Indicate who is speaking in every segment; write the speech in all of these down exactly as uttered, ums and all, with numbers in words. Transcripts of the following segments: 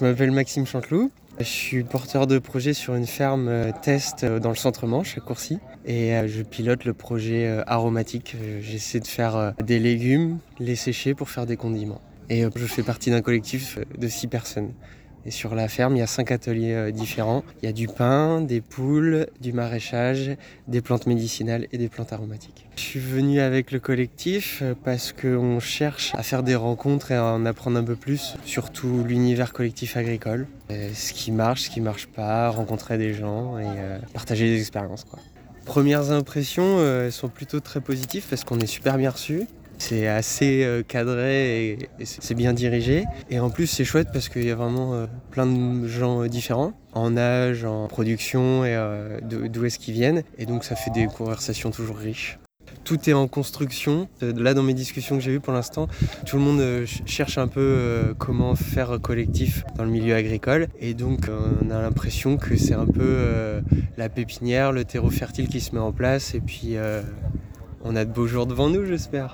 Speaker 1: Je m'appelle Maxime Chanteloup, je suis porteur de projet sur une ferme euh, test euh, dans le centre-Manche à Courcy et euh, je pilote le projet euh, aromatique. Euh, J'essaie de faire euh, des légumes, les sécher pour faire des condiments. Et euh, je fais partie d'un collectif euh, de six personnes. Et sur la ferme, il y a cinq ateliers euh, différents. Il y a du pain, des poules, du maraîchage, des plantes médicinales et des plantes aromatiques. Je suis venu avec le collectif euh, parce qu'on cherche à faire des rencontres et à en apprendre un peu plus sur tout l'univers collectif agricole. Euh, ce qui marche, ce qui marche pas, rencontrer des gens et euh, partager des expériences, quoi. Premières impressions, euh, elles sont plutôt très positives parce qu'on est super bien reçus. C'est assez euh, cadré et, et c'est bien dirigé. Et en plus, c'est chouette parce qu'il y a vraiment euh, plein de gens euh, différents, en âge, en production et euh, d'où est-ce qu'ils viennent. Et donc, ça fait des conversations toujours riches. Tout est en construction. Là, dans mes discussions que j'ai eues pour l'instant, tout le monde euh, cherche un peu euh, comment faire collectif dans le milieu agricole. Et donc, euh, on a l'impression que c'est un peu euh, la pépinière, le terreau fertile qui se met en place. Et puis, euh, on a de beaux jours devant nous, j'espère.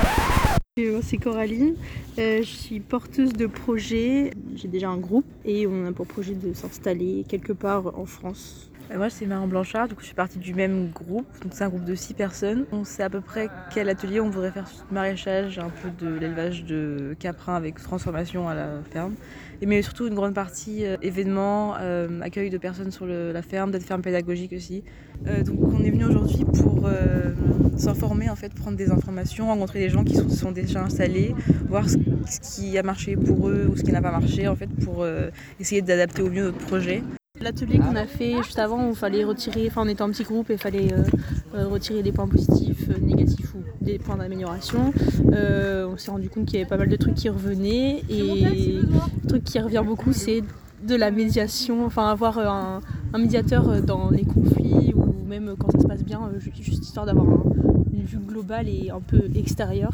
Speaker 2: Moi c'est Coraline, euh, je suis porteuse de projet, j'ai déjà un groupe et on a pour projet de s'installer quelque part en France.
Speaker 3: Et moi c'est Marion Blanchard, du coup je fais partie du même groupe, donc c'est un groupe de six personnes. On sait à peu près quel atelier on voudrait faire du maraîchage, un peu de l'élevage de caprins avec transformation à la ferme. Et mais surtout une grande partie euh, événements, euh, accueil de personnes sur le, la ferme, d'être ferme pédagogique aussi. Euh, donc on est venu aujourd'hui pour euh, s'informer, en fait, prendre des informations, rencontrer des gens qui sont, sont déjà installés, voir ce, ce qui a marché pour eux ou ce qui n'a pas marché, en fait, pour euh, essayer d'adapter au mieux notre projet.
Speaker 2: L'atelier qu'on a fait juste avant, où il fallait retirer, enfin on était en petit groupe et il fallait euh, euh, retirer des points positifs, euh, négatifs ou des points d'amélioration. Euh, on s'est rendu compte qu'il y avait pas mal de trucs qui revenaient et le truc qui revient beaucoup c'est de la médiation, enfin avoir un, un médiateur dans les conflits ou même quand ça se passe bien, juste, juste histoire d'avoir un, une vue globale et un peu extérieure.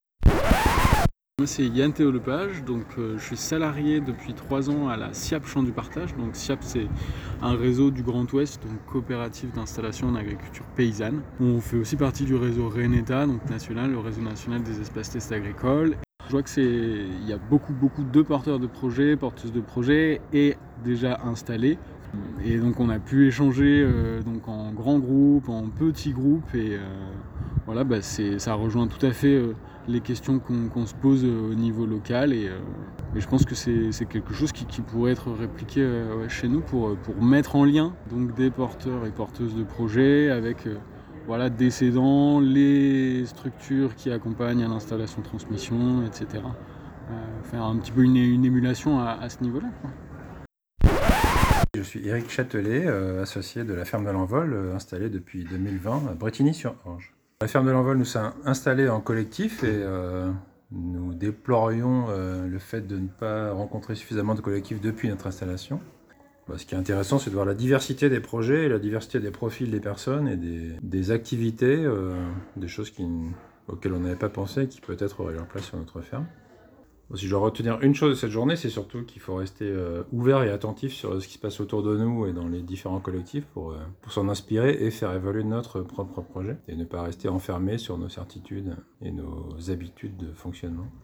Speaker 4: Moi c'est Yann Théo Lepage, donc euh, je suis salarié depuis trois ans à la SIAP Champ du Partage. Donc SIAP c'est un réseau du Grand Ouest, donc coopérative d'installation en agriculture paysanne. On fait aussi partie du réseau RENETA, donc national, le réseau national des espaces tests agricoles. Je vois que c'est, il y a beaucoup beaucoup de porteurs de projets, porteuses de projets et déjà installés. Et donc on a pu échanger euh, donc en grands groupes, en petits groupes et euh, voilà, bah c'est, ça rejoint tout à fait euh, les questions qu'on, qu'on se pose euh, au niveau local et, euh, et je pense que c'est, c'est quelque chose qui, qui pourrait être répliqué euh, ouais, chez nous pour, pour mettre en lien donc des porteurs et porteuses de projets avec euh, voilà, des cédants, les structures qui accompagnent à l'installation transmission, et cetera. Euh, faire un petit peu une, une émulation à, à ce niveau-là, quoi.
Speaker 5: Je suis Éric Châtelet, euh, associé de la ferme de l'Envol, euh, installée depuis deux mille vingt à Brétigny-sur-Orge. La ferme de l'Envol nous sommes installés en collectif et euh, nous déplorions euh, le fait de ne pas rencontrer suffisamment de collectifs depuis notre installation. Bah, ce qui est intéressant, c'est de voir la diversité des projets, et la diversité des profils des personnes et des, des activités, euh, des choses qui, auxquelles on n'avait pas pensé et qui peut-être auraient leur place sur notre ferme. Si je dois retenir une chose de cette journée, c'est surtout qu'il faut rester euh, ouvert et attentif sur ce qui se passe autour de nous et dans les différents collectifs pour, euh, pour s'en inspirer et faire évoluer notre propre projet et ne pas rester enfermé sur nos certitudes et nos habitudes de fonctionnement.